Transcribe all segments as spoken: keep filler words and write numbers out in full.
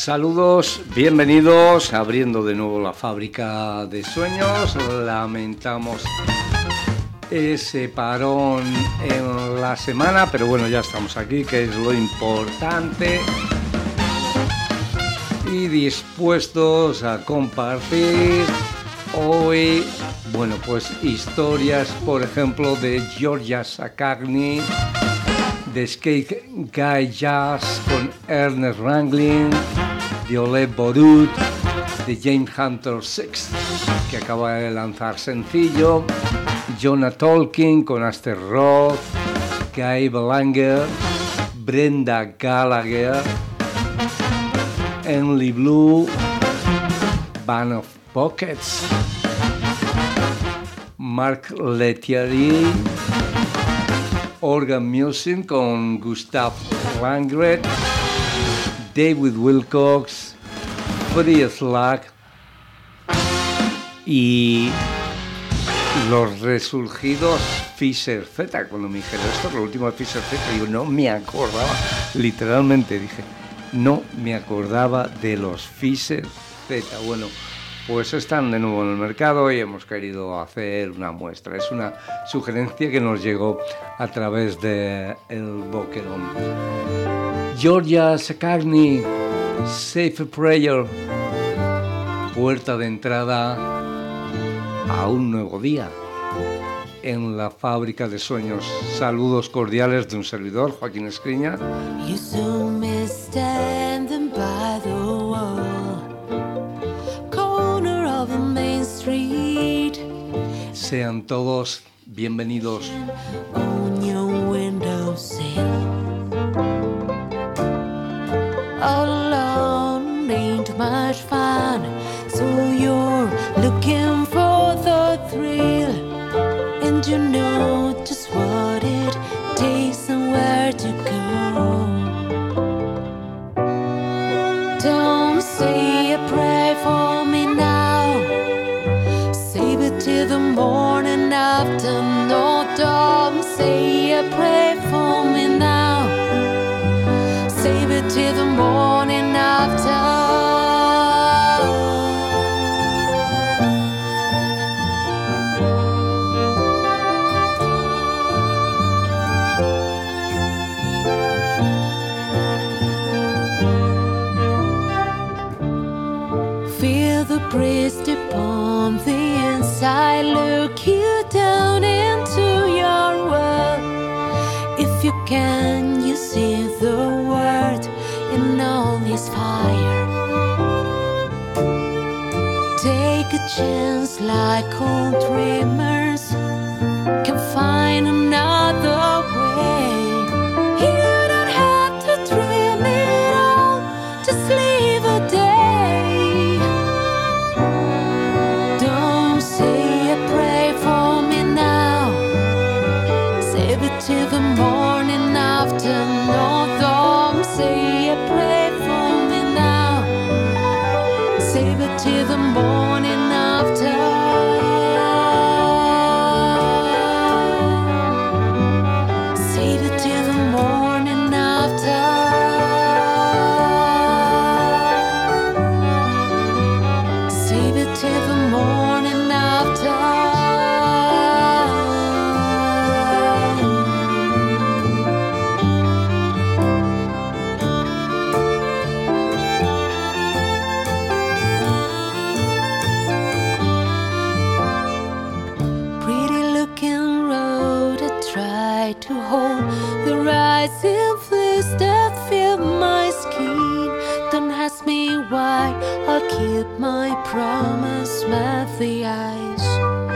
Saludos, bienvenidos, abriendo de nuevo la fábrica de sueños. Lamentamos ese parón en la semana, pero bueno, ya estamos aquí, que es lo importante. Y dispuestos a compartir hoy, bueno, pues historias, por ejemplo, de Georgia Saccagni, de Skate Guy Jazz con Ernest Ranglin, de Oleg Borut, de James Hunter Six, que acaba de lanzar sencillo, Jonah Tolkien con Aster Roth, Guy Belanger, Brenda Gallagher, Emily Blue, Band of Pockets, Marc Lettieri, Organ Music con Gustav Langret, David Wilcox, Free Slack y los resurgidos Fisher Z. Cuando me dijeron esto es lo último de Fisher Z, yo no me acordaba, literalmente dije, no me acordaba de los Fisher Z. Bueno, pues están de nuevo en el mercado y hemos querido hacer una muestra. Es una sugerencia que nos llegó a través de el Boquerón. Georgia Saccagni, Safe Prayer, puerta de entrada a un nuevo día en la fábrica de sueños. Saludos cordiales de un servidor, Joaquín Escriña. You saw me standing by the wall, corner of the main street. Sean todos bienvenidos. On your windowsill, all alone ain't much fun, so you're looking for the thrill, and you know just what it takes and where to go. Don't say a prayer for me now, save it till the morning after. No, don't say a prayer for me now, save it till the morning after. Breeze upon the inside, look you down into your world. If you can, you see the world in all this fire. Take a chance like old dreamers can find another way. You don't have to dream it all, just leave a day. Till the morning after. No, don't say a prayer for me now, save it till the morning after. Save it till the morning after. Save it till the morning after. To hold the rising flames that fill my skin. Don't ask me why, I'll keep my promise with the eyes.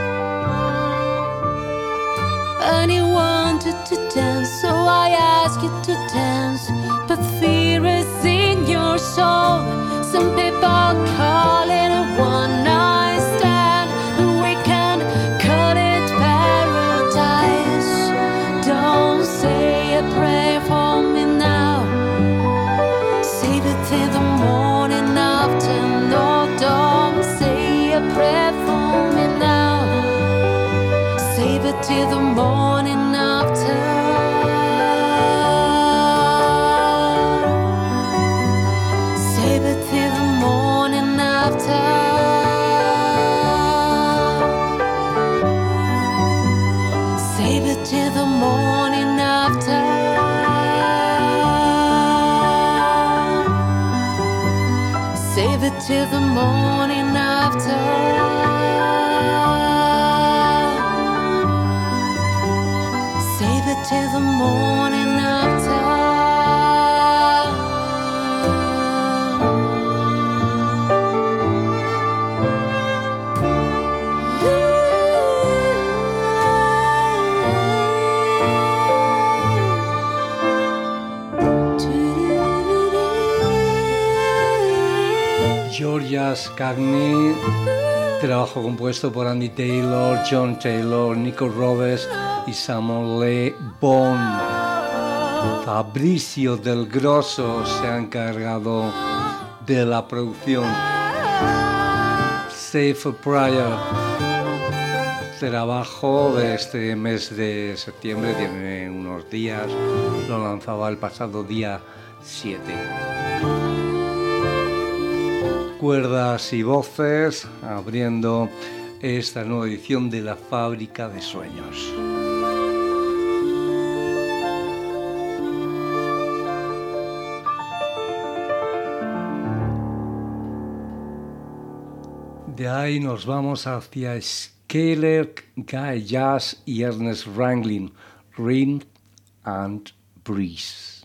And you wanted to dance, so I asked you to dance, but fear is in your soul. Some people call it a one night stand, and we can call it paradise. Don't say a prayer for me now, save it till the morning after. No, don't say a prayer for me now, save it till the morning after. Save it it till the morning after. Save it till the morning after. Georgia Cagney, trabajo compuesto por Andy Taylor, John Taylor, Nico Roberts y Samuel Le Bon. Fabricio Del Grosso se ha encargado de la producción. Safe Prior, trabajo de este mes de septiembre, tiene unos días, lo lanzaba el pasado día siete. Cuerdas y voces abriendo esta nueva edición de La Fábrica de Sueños. De ahí nos vamos hacia Skylar, Guy Jazz y Ernest Ranglin, Rain and Breeze.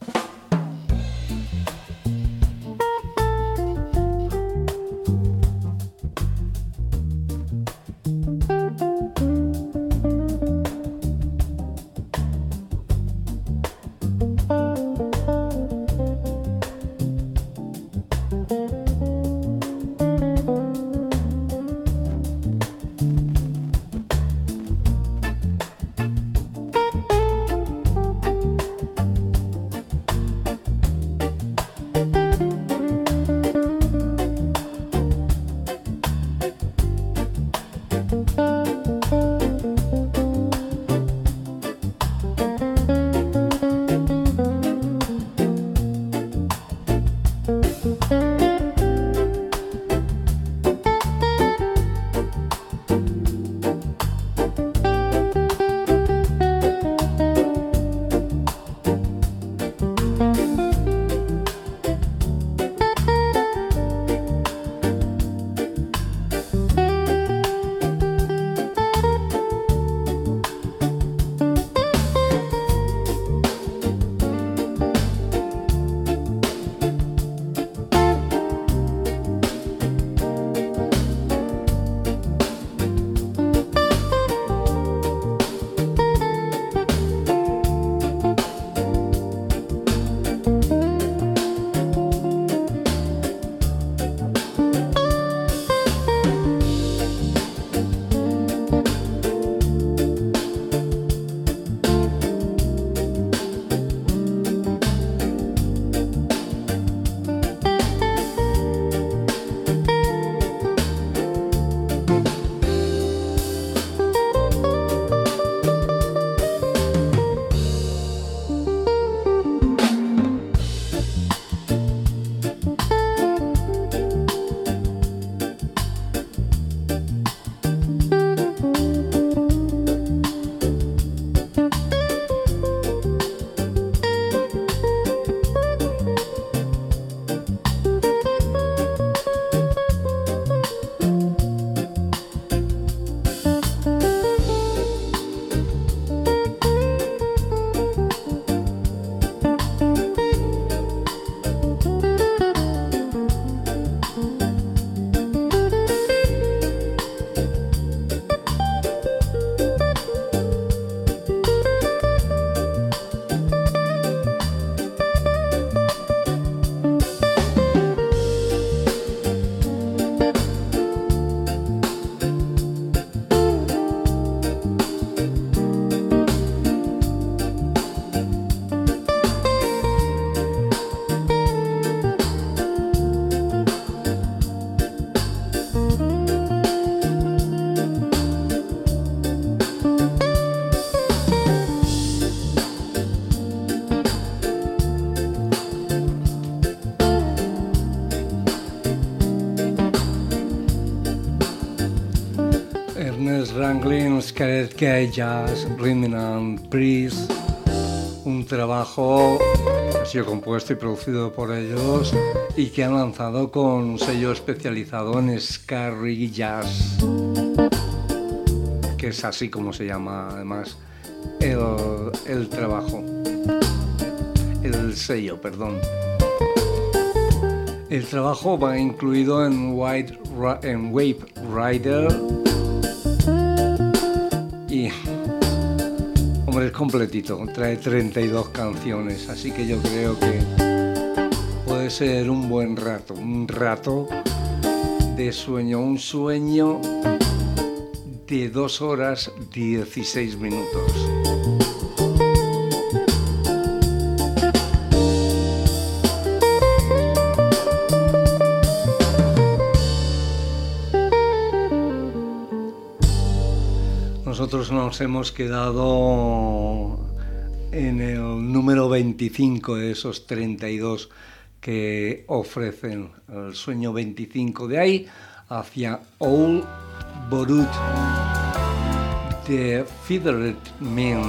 Ranglin, Skylar, Guy Jazz, Rhythm and Breeze, un trabajo que ha sido compuesto y producido por ellos y que han lanzado con un sello especializado en ska reggae jazz, que es así como se llama además el, el trabajo, el sello, perdón. El trabajo va incluido en, White, en Wave Rider y, hombre, es completito, trae treinta y dos canciones, así que yo creo que puede ser un buen rato, un rato de sueño, un sueño de dos horas dieciséis minutos. Nosotros nos hemos quedado en el número veinticinco de esos treinta y dos que ofrecen el sueño veinticinco. De ahí hacia Old Borut de Feathered Men.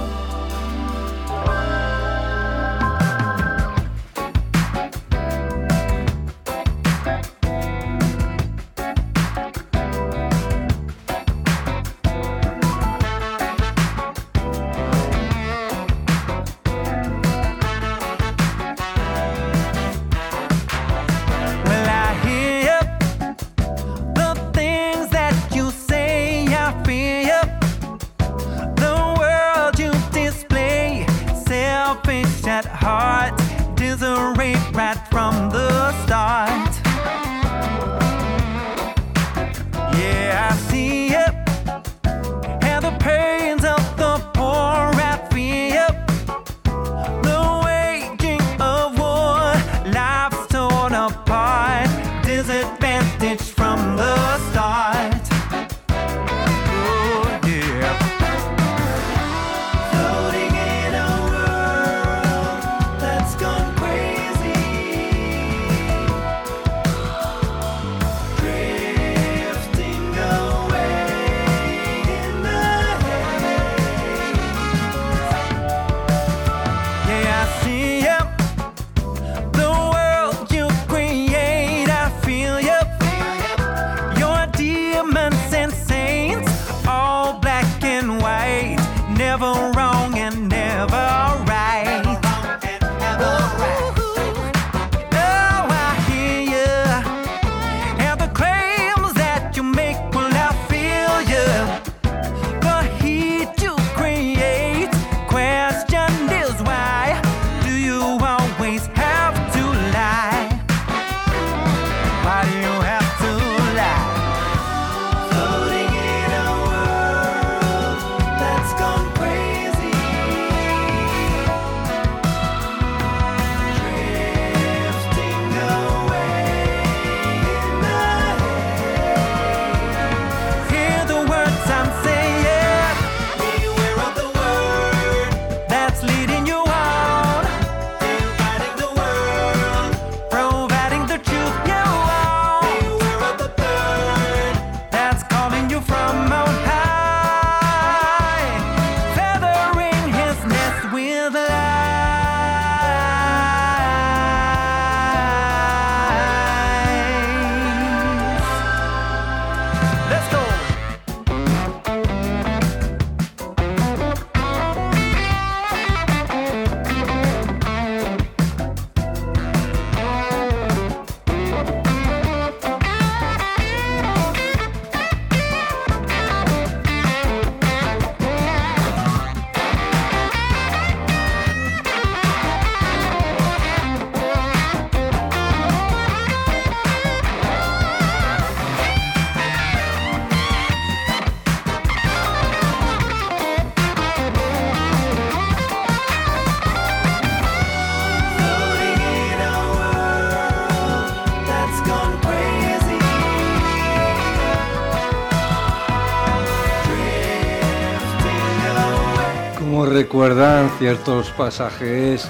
Recuerdan ciertos pasajes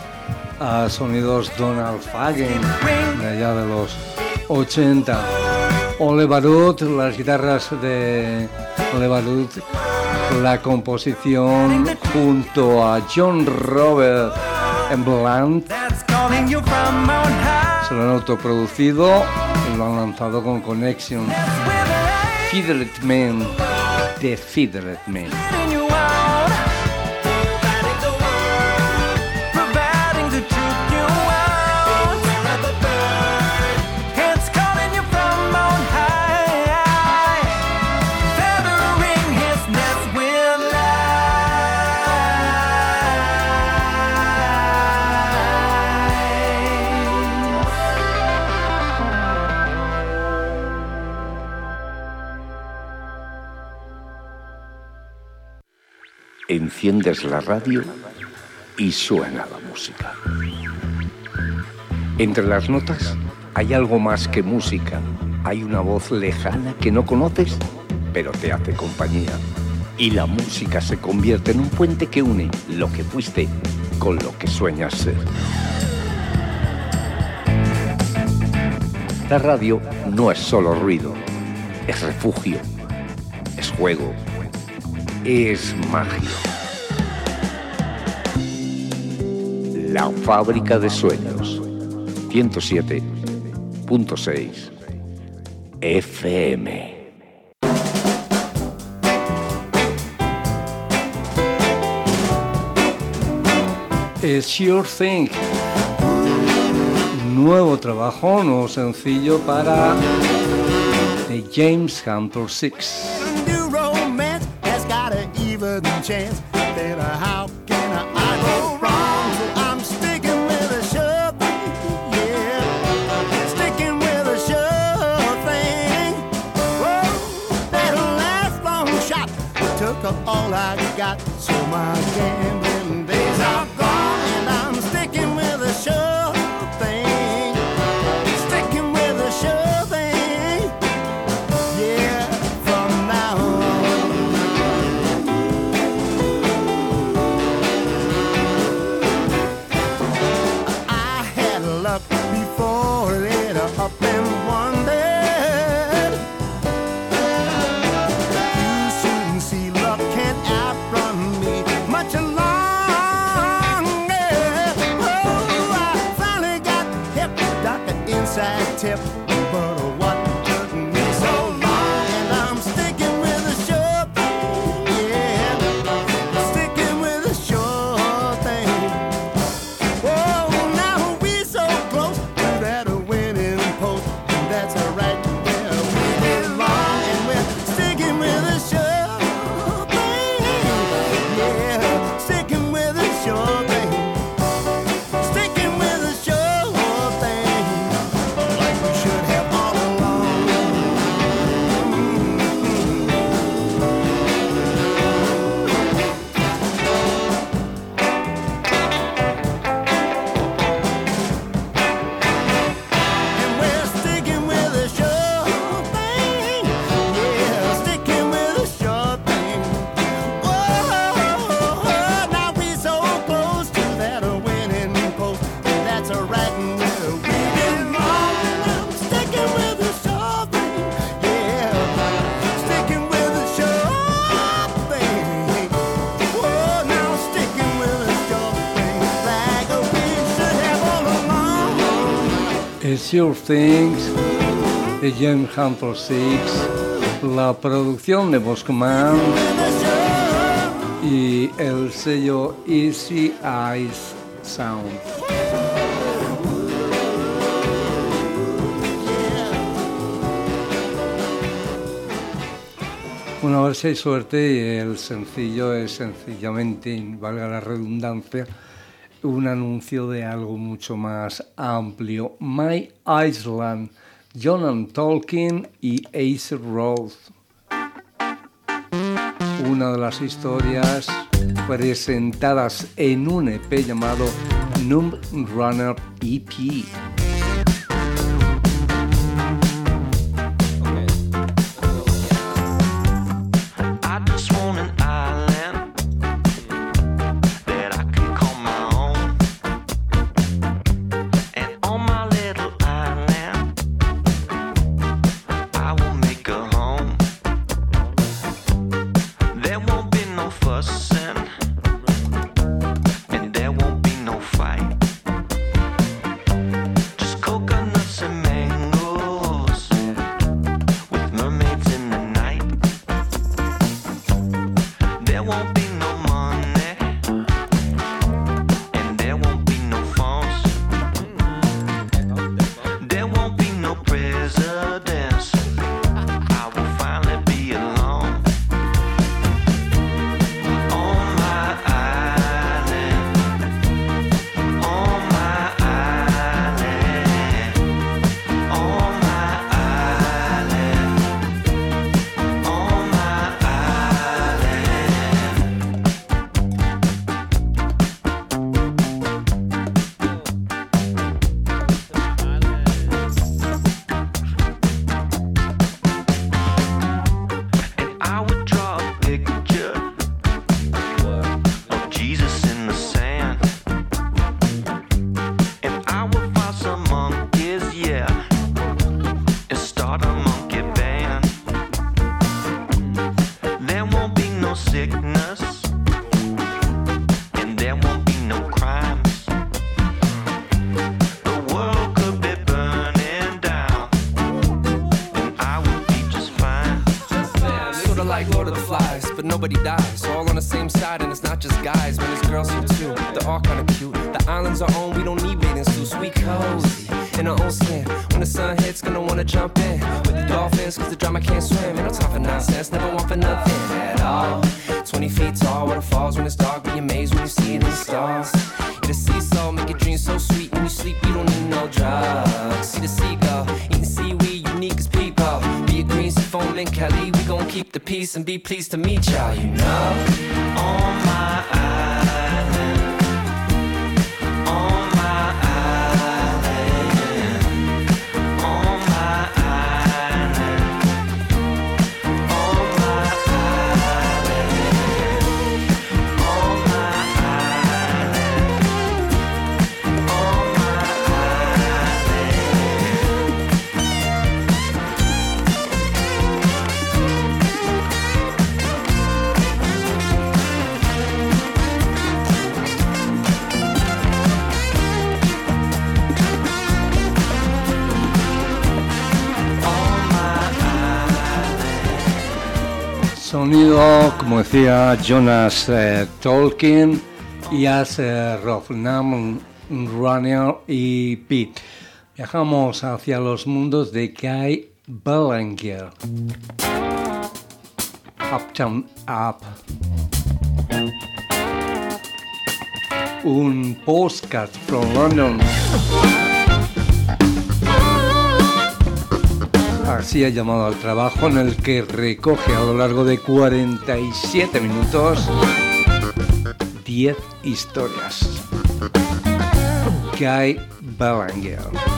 a sonidos Donald Fagen de allá de los ochenta. Ole Barut, las guitarras de Ole Barut La composición junto a John Robert Blunt. Se lo han autoproducido y lo han lanzado con Connection. Fiddler Man, The Fiddler Man. Enciendes la radio y suena la música. Entre las notas hay algo más que música. Hay una voz lejana que no conoces, pero te hace compañía. Y la música se convierte en un puente que une lo que fuiste con lo que sueñas ser. La radio no es solo ruido, es refugio, es juego, es magia. La fábrica de sueños, ciento siete punto seis F M. Es Sure Thing. Nuevo trabajo, nuevo sencillo para The James Hunter Six. Chance that uh, how can I, I go wrong? So I'm sticking with a sure thing, yeah, sticking with a sure thing. Whoa, that last long shot took up all I got, so my gambling days are gone, and I'm sticking with a sure thing, sticking with a sure thing, yeah, from now on. Before it up and wondered, you soon see luck can't outrun me much longer. Oh, I finally got hip, got the inside tip, but what took me so long? And I'm sticking with a sure thing, yeah, sticking with a sure thing. Oh, now we so close to that winning post, and that's right where we belong, and we're sticking with a sure thing, yeah, sticking with a sure thing, sticking with a sure thing, like we should have all along. And we're sticking with a sure thing, yeah, sticking with a sure thing. Whoa, now we so close to that winning post, and that's right where we belong. And I'm sticking with a sure thing, yeah, sticking with a sure thing. Whoa, now sticking with a sure thing, like we should have all along. Es Sure Things, The James Hunter Six, la producción de Boscoman y el sello Easy Eyes Sound. Bueno, a ver si hay suerte y el sencillo es sencillamente, valga la redundancia, un anuncio de algo mucho más amplio. My Island, John Tolkien y Ace Rose. Una de las historias presentadas en un E P llamado Numb Runner E P. I just want an island that I can call my own. And on my little island, I will make a home. There won't be like Lord of the Flies, but nobody dies. All on the same side, and it's not just guys, man, it's girls here too. They're all kinda cute. The island's our own, we don't need bathing suits. We cozy in our own skin. When the sun hits, gonna wanna jump in with the dolphins, cause the drama can't swim. Ain't no time for nonsense, never want for nothing at all. Twenty feet tall, waterfalls when it's dark, be amazed when you see it in the stars. Get a sea salt, make your dreams so sweet. When you sleep, you don't need no drugs. See the seagull, eating seaweed, unique as people. Be a green phone link, Kelly. We gon' keep the peace and be pleased to meet y'all, you know. On my island, on my island, on my island, on my island, on my island, on my Sonido, como decía Jonas eh, Tolkien y As eh, Rofnam Runner y Pete. Viajamos hacia los mundos de Guy Balanger. Uptown Up. Un postcard from London. Así ha llamado al trabajo, en el que recoge a lo largo de cuarenta y siete minutos diez historias. Guy Balanger.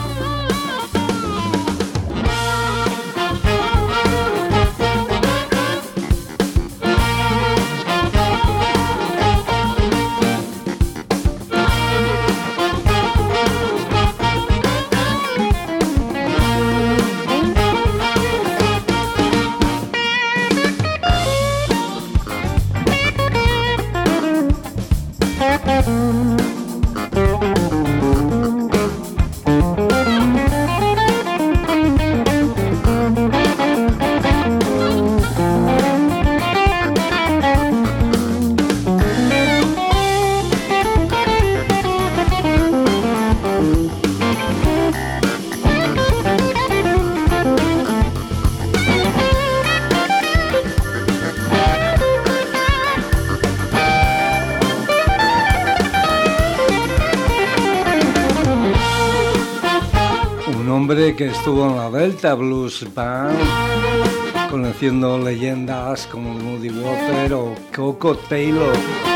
Que estuvo en la Delta Blues Band, conociendo leyendas como Muddy Waters o Coco Taylor.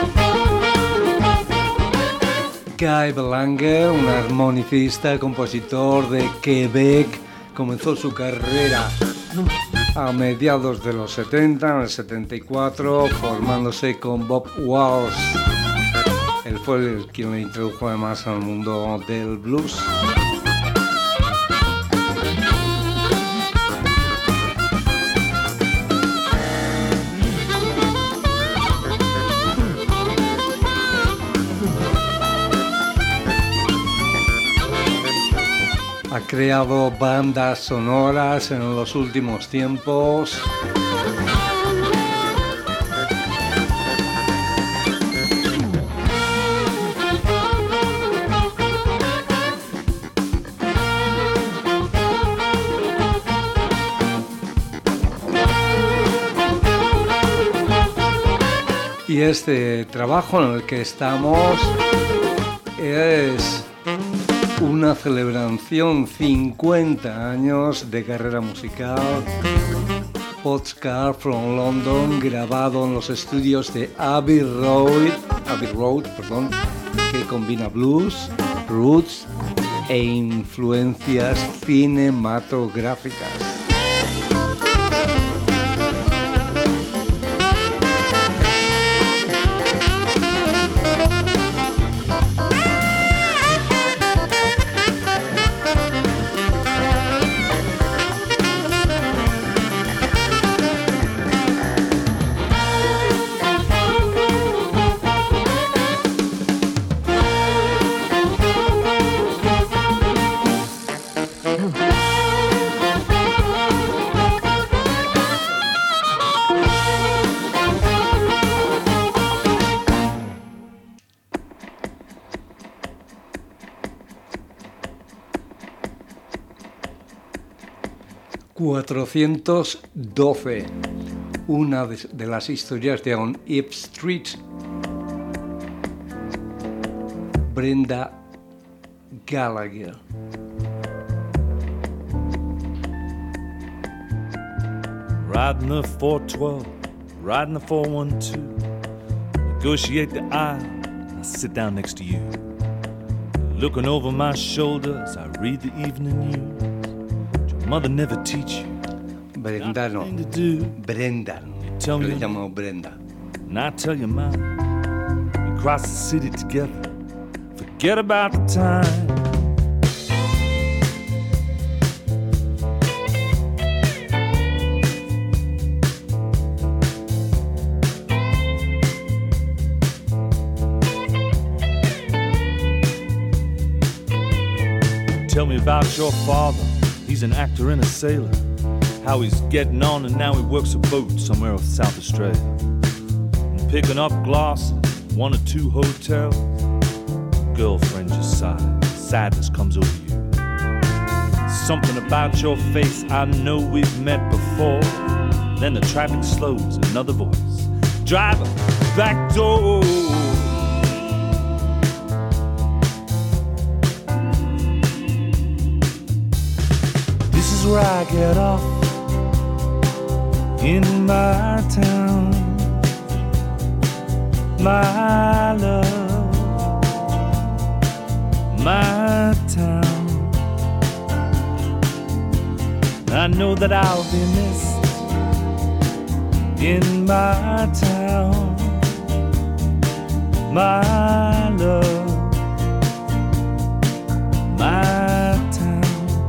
Guy Balanger, un armonicista, compositor de Quebec, comenzó su carrera a mediados de los setenta, en el setenta y cuatro, formándose con Bob Walsh. Él fue el quien le introdujo además al mundo del blues. Ha creado bandas sonoras en los últimos tiempos. Y este trabajo en el que estamos es una celebración, cincuenta años de carrera musical. Postcard from London, grabado en los estudios de Abbey Road, Abbey Road, perdón, que combina blues, roots e influencias cinematográficas. cuatrocientos doce, una de, de las historias de On Epp Street. Brenda Gallagher. Riding the four twelve, riding the four one two, negotiate the aisle, I sit down next to you. Looking over my shoulder as I read the evening news. Did your mother never teach you? Brenda no, nothing to do? Brenda. Tell Yo me le llamo Brenda. And I tell you mine. We cross the city together, forget about the time. Tell me about your father, he's an actor and a sailor. How he's getting on and now he works a boat somewhere off South Australia. And picking up glasses, one or two hotels. Girlfriend just sighs, sadness comes over you. Something about your face, I know we've met before. Then the traffic slows, another voice. Driver, back door. This is where I get off. In my town, my love, my town. I know that I'll be missed in my town, my love, my town.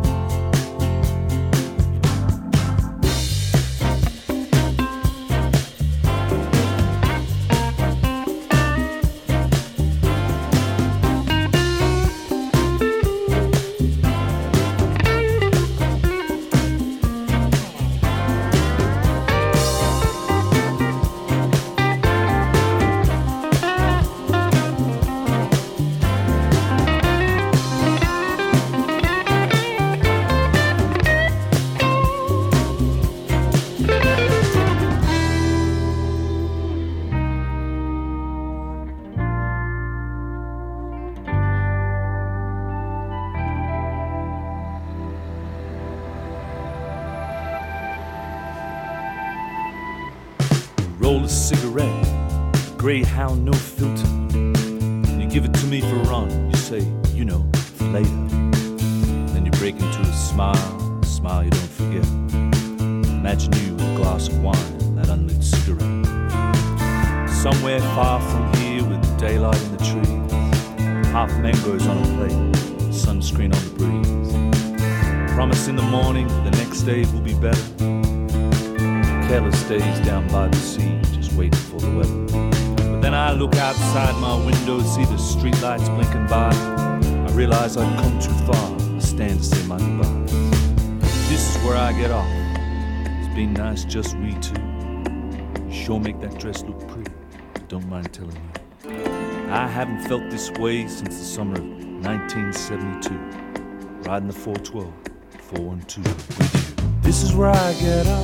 Roll a cigarette, Greyhound, no filter. You give it to me for a run, you say, you know, for later. Then you break into a smile, a smile you don't forget. Imagine you with a glass of wine, that unlit cigarette. Somewhere far from here with daylight in the trees, half mangoes on a plate, sunscreen on the breeze. Promise in the morning, the next day will be better. Careless days down by the sea, just waiting for the weather. But then I look outside my window, see the streetlights blinking by. I realize I've come too far, I stand to say my goodbyes. This is where I get off. It's been nice, just we two. You sure make that dress look pretty, don't mind telling you. I haven't felt this way since the summer of nineteen seventy-two. Riding the four twelve, four one two with you. This is where I get off.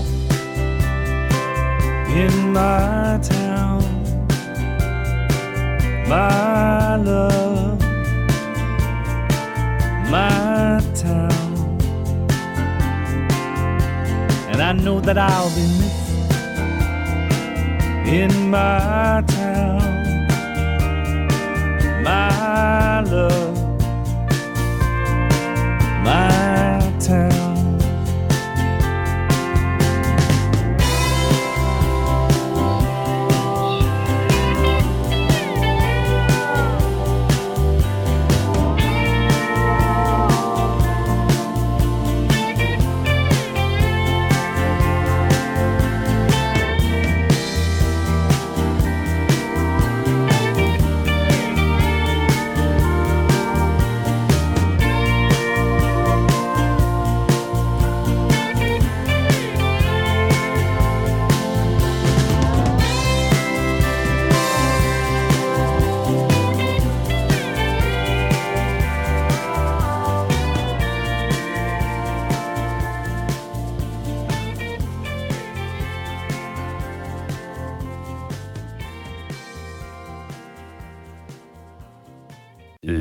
In my town, my love, my town. And I know that I'll be missed in my town, my love, my town.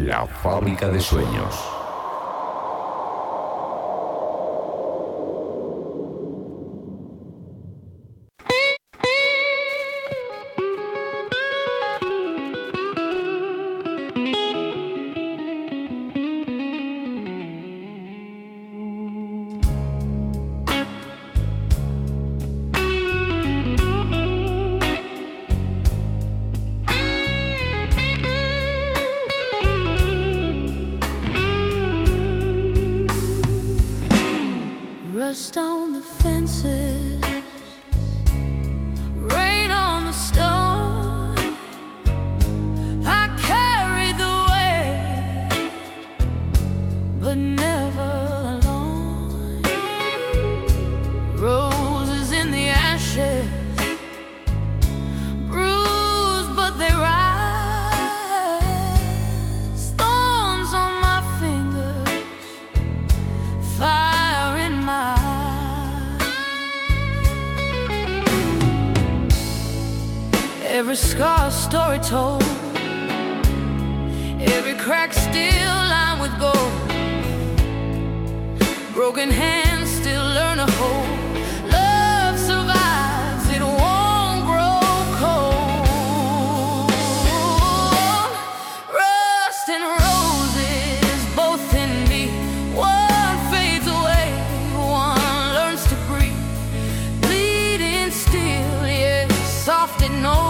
La fábrica de sueños. Rust on the fences, rain on the stone. I carry the weight, but never alone. Roses in the ashes, bruised but they rise. Thorns on my fingers, fire in my every scar a story told, every crack still lined with gold, broken hands still learn to hold. Love survives, it won't grow cold. Rust and roses both in me, one fades away, one learns to breathe. Bleeding still, yeah, soft it knows.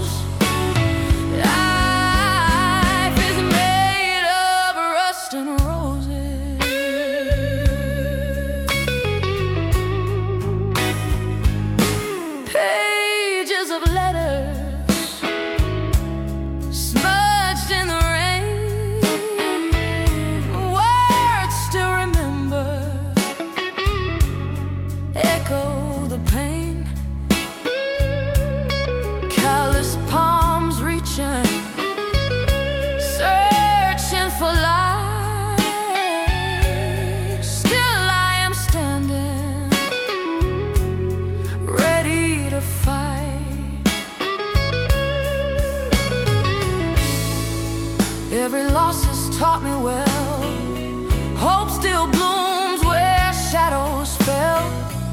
Every loss has taught me well. Hope still blooms where shadows fell.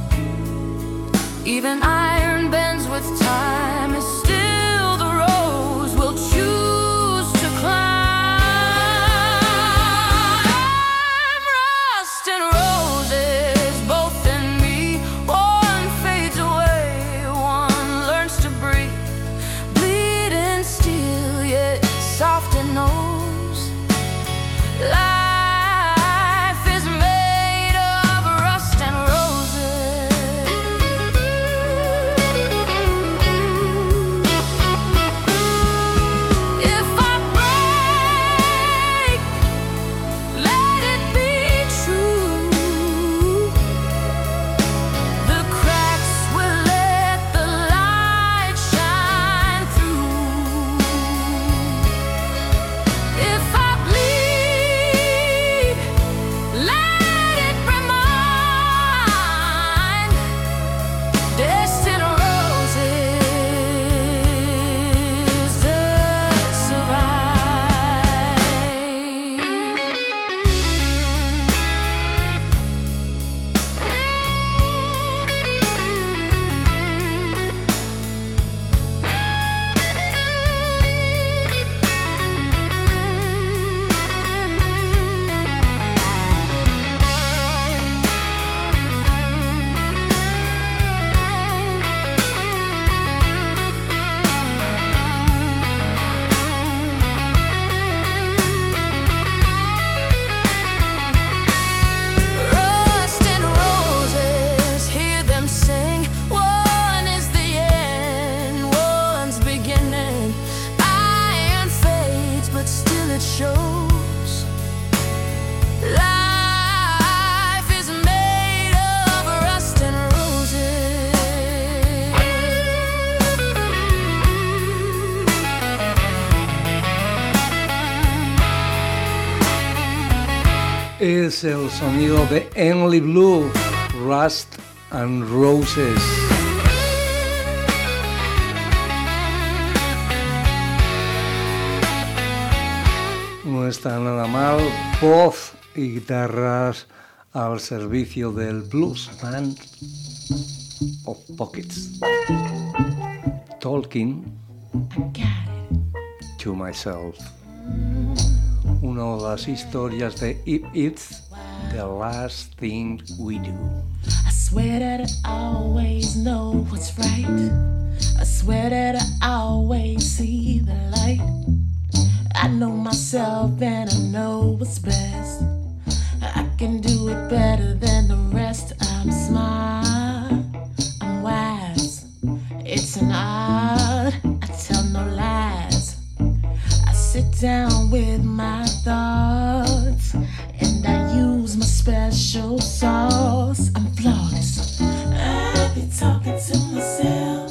Even iron bends with time, is still the rose we'll choose to climb. Rust and roses both in me, one fades away, one learns to breathe. Bleeding still, yet soft and knows. Life is made of rust and roses. If I break, let it be true. The cracks will let the light shine through. If I bleed, let it remind destined roses that survive. Rust and roses, hear them sing. One is the end, one's beginning. Iron fades, but still it shows. Life is made of rust and roses. Es el sonido de Emily Blue, Rust and Roses. no está nada mal. Voz y guitarras al servicio del Blues Band of Pockets. Talking to Myself. Una de las historias de If It's the Last Thing We Do. I swear that I always know what's right. I swear that I always see the light. I know myself and I know what's best. I can do it better than the rest. I'm smart, I'm wise. It's an art, I tell no lies. I sit down with my thoughts and I use my special sauce. I'm flawless. I be talking to myself.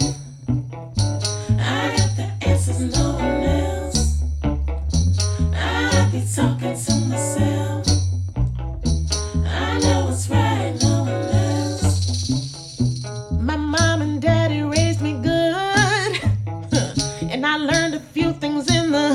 I got the answers no one else. I be talking to myself. I know what's right, no one else. My mom and daddy raised me good, and I learned a few things in the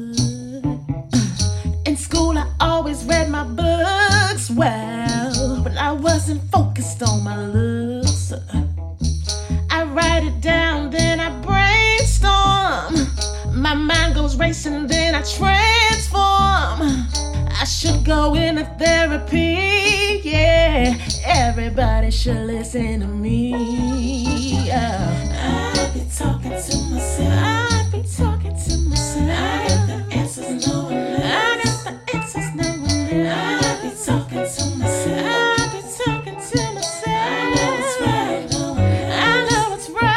hood. In school I always read my books well, but I wasn't focused on my looks. I write it down, then I brainstorm. My mind goes racing, then I transform. I should go into therapy, yeah. Everybody should listen to me. Yeah. I be talking to myself. I be talking to myself. I got the answers no one else. I got the answers no one else. I be talking to myself. I be talking to myself. I know what's right, no one else. I know what's right.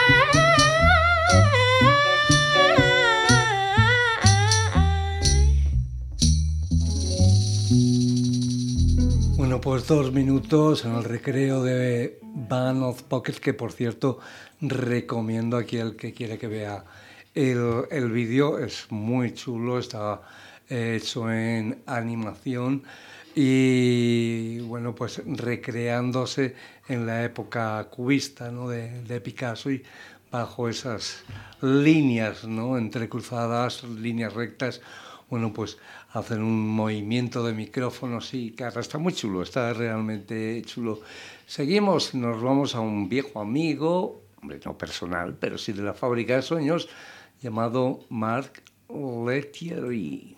Bueno, pues dos minutos en el recreo de Band of Pockets, que por cierto recomiendo a aquel que quiere que vea el, el vídeo. Es muy chulo, está hecho en animación y bueno, pues recreándose en la época cubista, ¿no? de, de Picasso, y bajo esas líneas, ¿no? entrecruzadas, líneas rectas. Bueno, pues hacen un movimiento de micrófonos y cara. Está muy chulo, está realmente chulo. Seguimos, nos vamos a un viejo amigo, hombre, no personal, pero sí de la fábrica de sueños, llamado Marc Lettieri.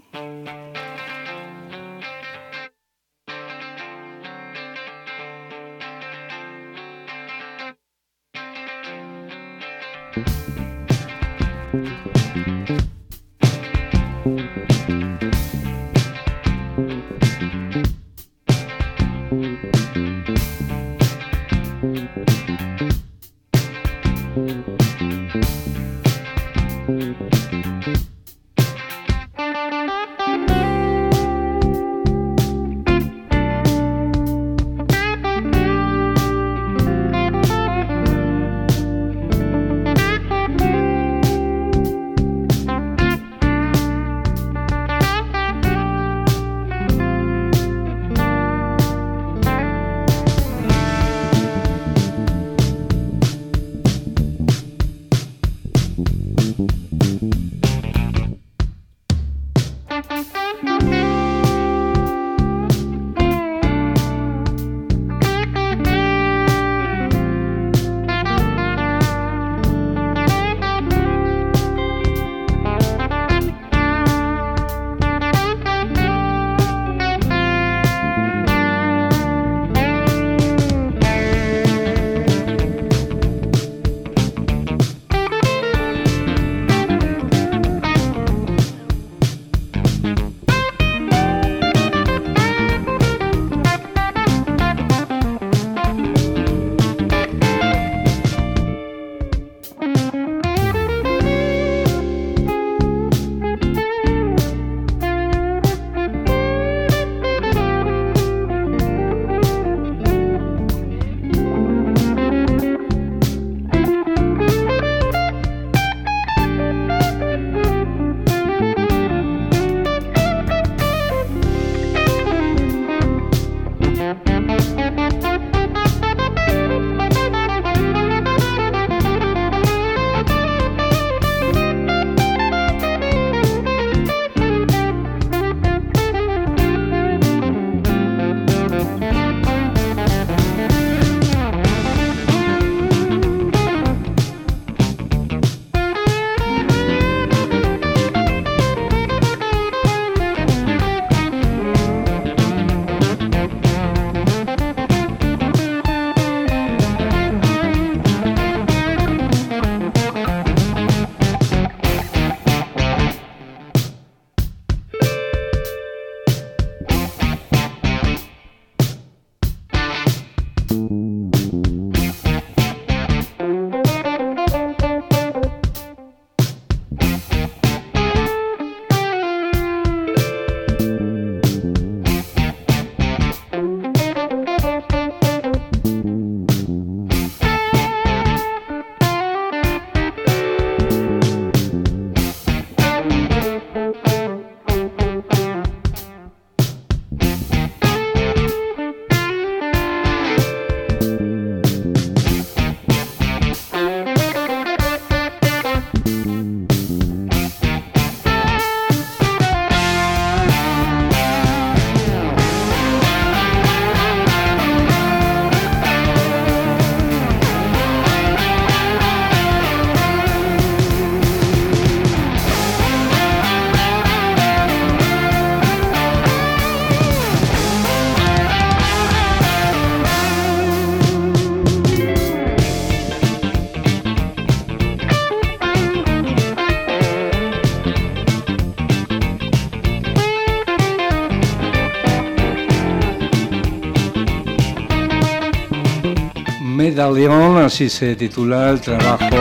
Medallion, así se titula el trabajo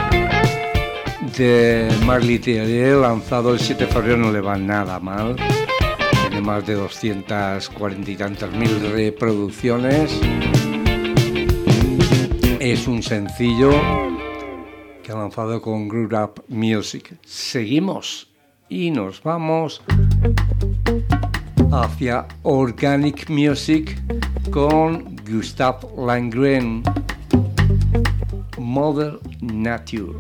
de Marley Thierry, lanzado el siete de febrero. No le va nada mal, tiene más de doscientas cuarenta y tantas mil reproducciones. Es un sencillo que ha lanzado con Groove Up Music. Seguimos y nos vamos hacia Organic Music con Gustav Landgren, Mother Nature.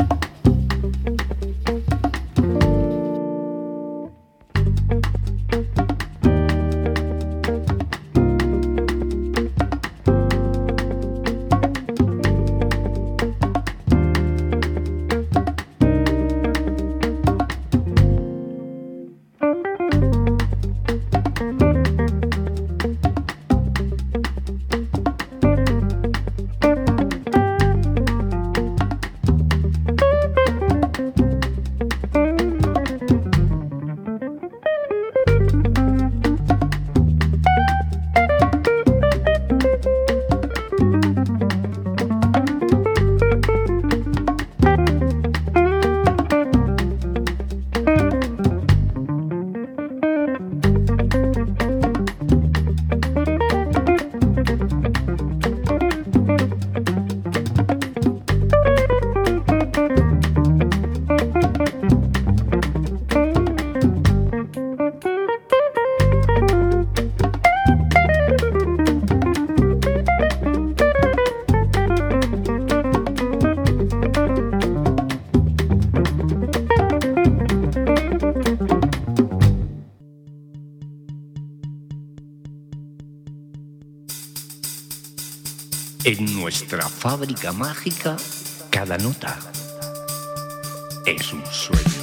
En nuestra fábrica mágica, cada nota es un sueño.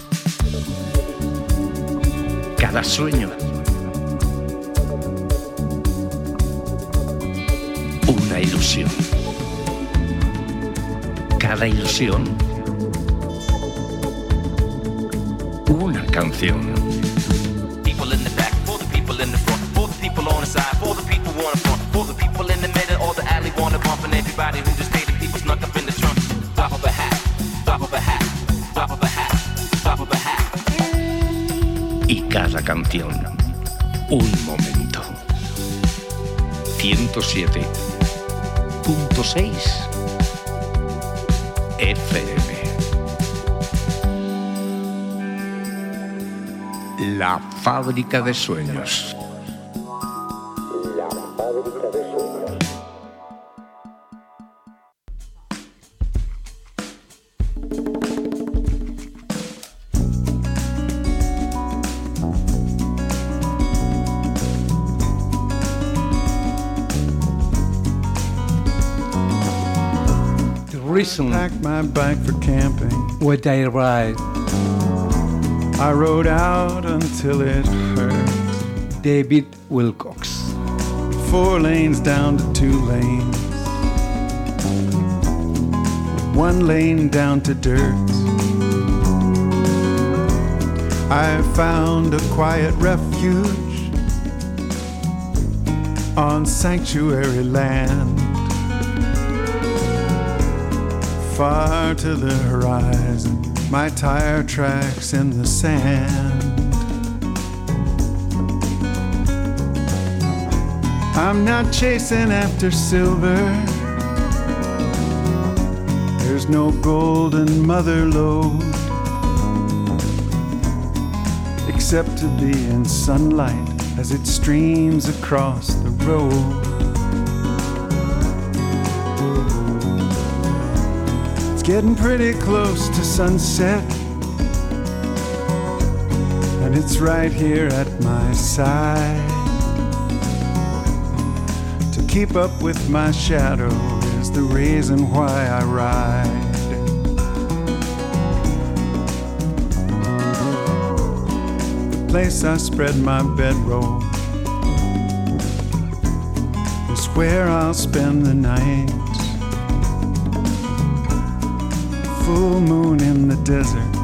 Cada sueño, una ilusión. Cada ilusión, una canción. People in the back, for the people in the front, for the people on the side, for the people wanna front, for the people in the middle or the alley wanna bump, and everybody who just paid the people snuck up in the trunk. Drop of a hat, drop of a hat, drop of a hat, drop of a hat. Y cada canción, un momento. ciento siete punto seis F M. La fábrica de sueños. La fábrica de sueños. Reason Packed my bike for camping. where I ride, I rode out until it hurt. David Wilcox. Four lanes down to two lanes. One lane down to dirt. I found a quiet refuge on sanctuary land. Far to the horizon, my tire tracks in the sand. I'm not chasing after silver. There's no golden mother lode, except to be in sunlight as it streams across the road. Getting pretty close to sunset, and it's right here at my side. To keep up with my shadow is the reason why I ride. The place I spread my bedroll is where I'll spend the night. Full moon in the desert,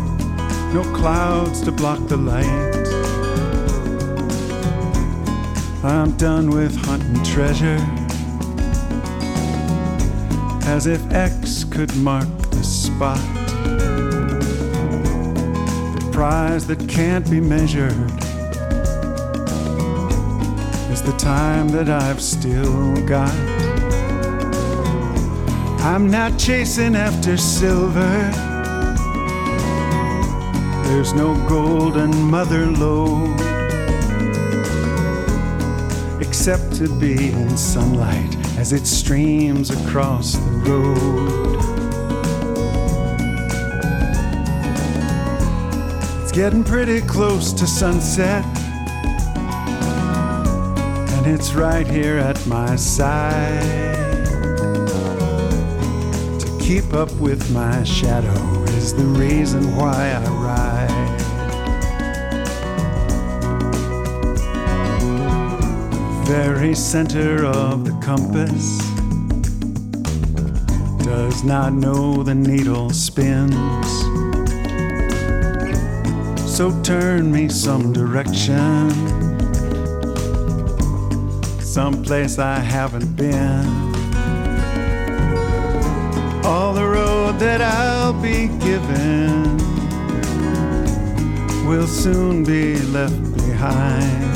no clouds to block the light. I'm done with hunting treasure, as if X could mark the spot. The prize that can't be measured is the time that I've still got. I'm not chasing after silver, there's no golden mother lode, except to be in sunlight as it streams across the road. It's getting pretty close to sunset, and it's right here at my side. To keep up with my shadow is the reason why I ride. Very center of the compass does not know the needle spins, so turn me some direction, someplace I haven't been. All the road that I'll be given will soon be left behind.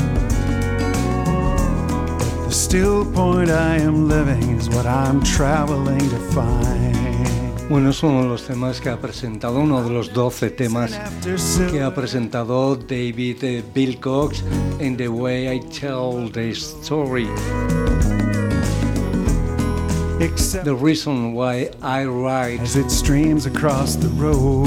Still point I am living is what I'm traveling to find. Bueno, es uno de los temas que ha presentado, uno de los doce temas que ha presentado David Wilcox en The Way I Tell the Story. Except The Reason Why I Ride. As it streams across the road.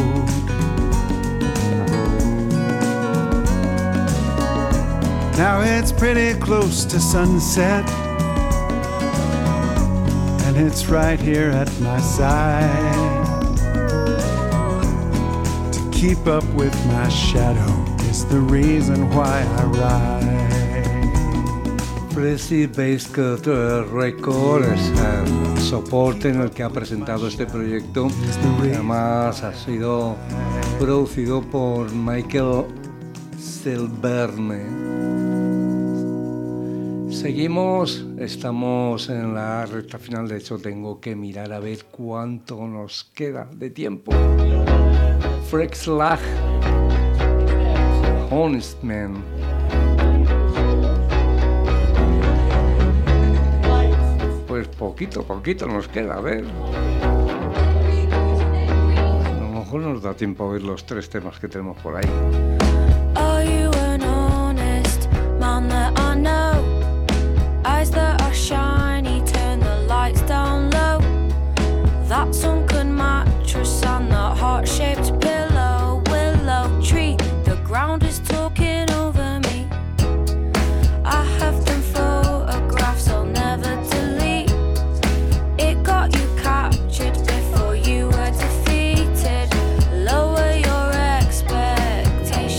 Now it's pretty close to sunset, and it's right here at my side. To keep up with my shadow is the reason why I ride. Prezi Basket Records, el soporte en el que ha presentado este proyecto, que además ha sido producido por Michael Silverne. Seguimos, estamos en la recta final, de hecho tengo que mirar a ver cuánto nos queda de tiempo. Frexlag, Honest Man. Pues poquito, poquito nos queda, a ver. A lo mejor nos da tiempo a ver los tres temas que tenemos por ahí. Are you an honest man that I know? Eyes that are shiny, turn the lights down low. That sunken mattress and that heart-shaped pillow, willow tree, the ground is talking over me. I have them photographs I'll never delete. It got you captured before you were defeated. Lower your expectations.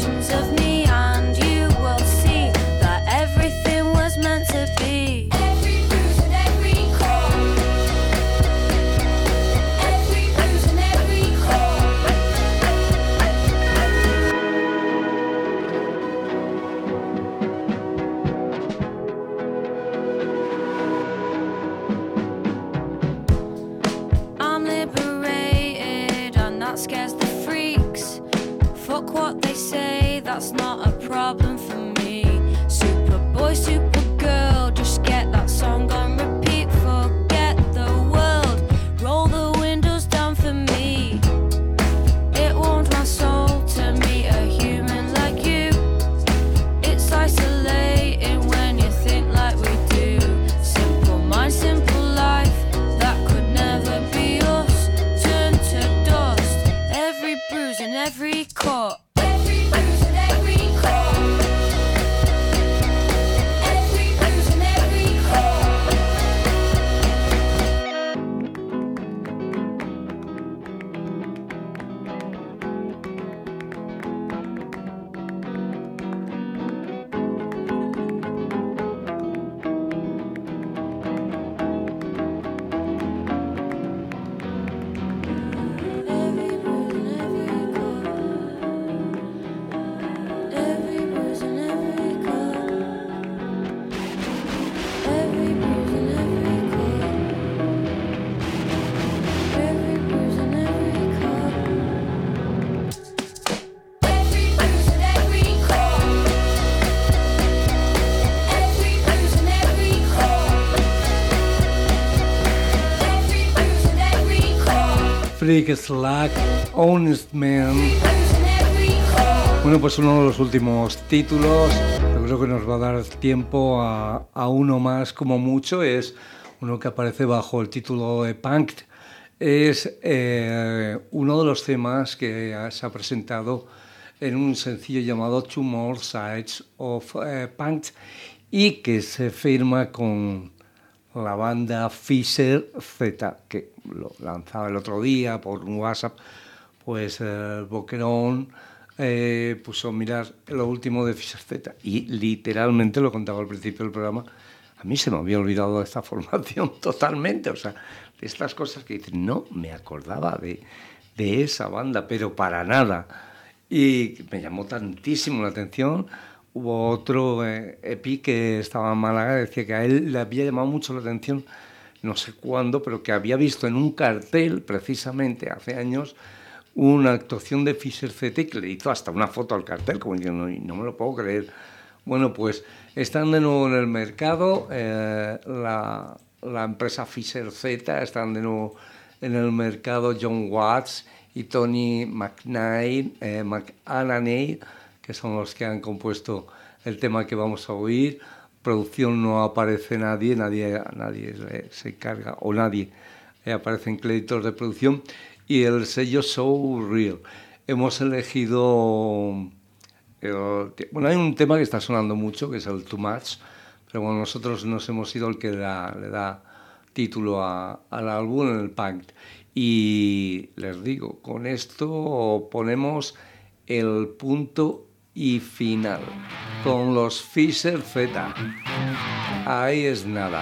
Freak Slack, Honest Man. Bueno, pues uno de los últimos títulos, yo creo que nos va a dar tiempo a, a uno más como mucho, es uno que aparece bajo el título de Punk'd. Es eh, uno de los temas que se ha presentado en un sencillo llamado Two More Sides of eh, Punk'd y que se firma con la banda Fisher Z, que lo lanzaba el otro día por un WhatsApp. Pues el eh, Boquerón eh, puso a mirar lo último de Fisher Z y literalmente, lo contaba al principio del programa, a mí se me había olvidado de esta formación totalmente, o sea, de estas cosas que dicen, no me acordaba de, de esa banda, pero para nada. Y me llamó tantísimo la atención. Hubo otro eh, E P I que estaba en Málaga, decía que a él le había llamado mucho la atención, no sé cuándo, pero que había visto en un cartel, precisamente hace años, una actuación de Fisher Z y que le hizo hasta una foto al cartel, como diciendo, no, no me lo puedo creer. Bueno, pues están de nuevo en el mercado, eh, la, la empresa Fisher Z, están de nuevo en el mercado John Watts y Tony McNair, eh, McAnaney, que son los que han compuesto el tema que vamos a oír. Producción no aparece nadie, nadie, nadie se encarga, o nadie eh, aparece en créditos de producción. Y el sello So Real. Hemos elegido... El, bueno, hay un tema que está sonando mucho, que es el Too Much, pero bueno, nosotros nos hemos ido el que le da, le da título a, al álbum, en el Punk'd. Y les digo, con esto ponemos el punto y final con los Fisher Z. Ahí es nada.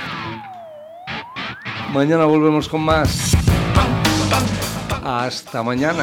Mañana volvemos con más. Hasta mañana.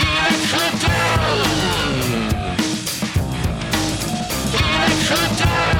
Shut down!